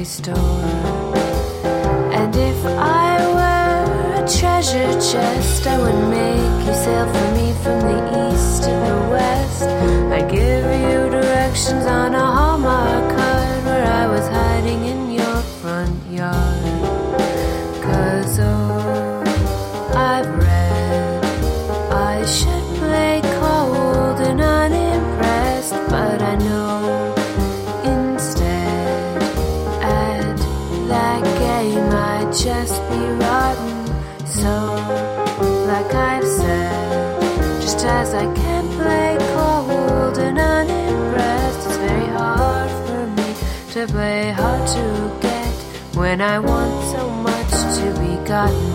store. And if I were a treasure chest, I would make you sail for me from the east to the west. I'd give you directions on a Hallmark card where I was hiding in your front yard. 'Cause I've read I should play cold and unimpressed, but I know instead at that game I'd just be rotten. So, like I've said, just as I can't play cold and unimpressed, it's very hard for me to play hard to get when I want so much to be gotten.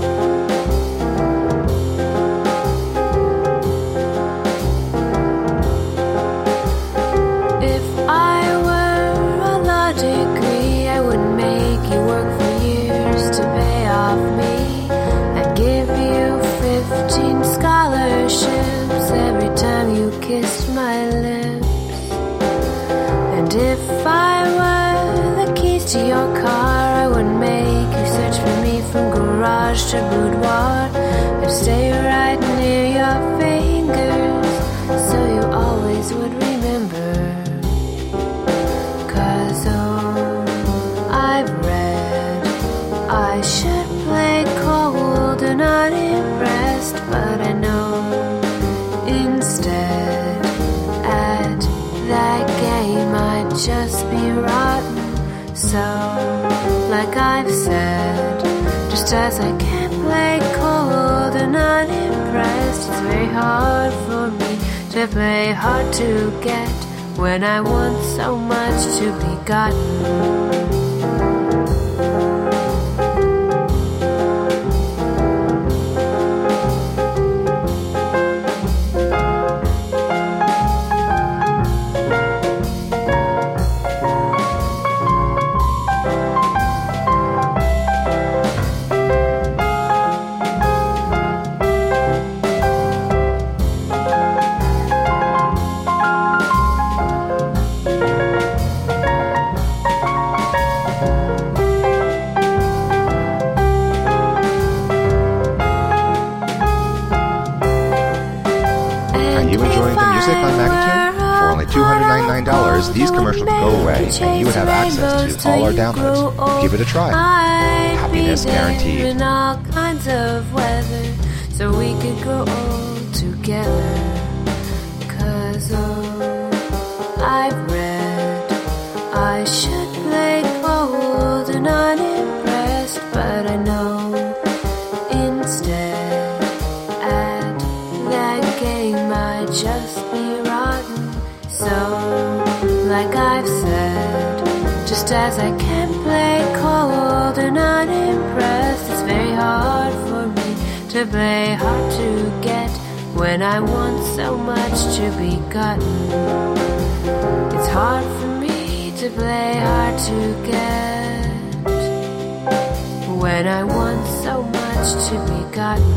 If I were a law degree, I would make you work for years to pay off me. I'd give you 15 scholarships every time you kissed my lips. And if I were the keys to your car, I would make you search for me from garage to boudoir. I'd stay right near your fingers so you always would remember. 'Cause I've read I should play cold and unimpressed, but I know instead at that game I'd just be rotten. So, like I've said, just as I can't play cold and unimpressed, it's very hard for me to play hard to get when I want so much to be gotten. These commercials go away and you would have access to all our downloads. Give it a try. Happiness guaranteed. In all kinds of weather, so we could grow old together. 'Cause I've read I should play cold and unimpressed, but I know instead at that game I'd just be rotten. So, like I've said, just as I can't play cold and unimpressed, it's very hard for me to play hard to get when I want so much to be gotten. It's hard for me to play hard to get when I want so much to be gotten.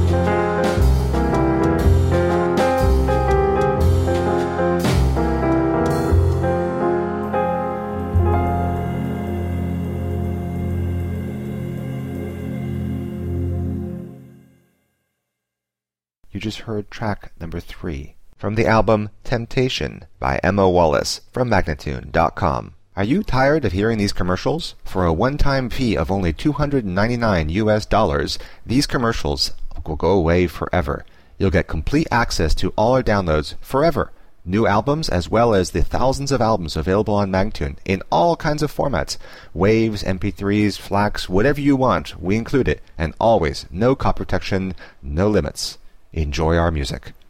You just heard track number 3 from the album Temptation by Emma Wallace from Magnatune.com. Are you tired of hearing these commercials? For a one-time fee of only $299 US, these commercials will go away forever. You'll get complete access to all our downloads forever. New albums as well as the thousands of albums available on Magnatune in all kinds of formats. Waves, MP3s, FLACs, whatever you want, we include it. And always, no copy protection, no limits. Enjoy our music.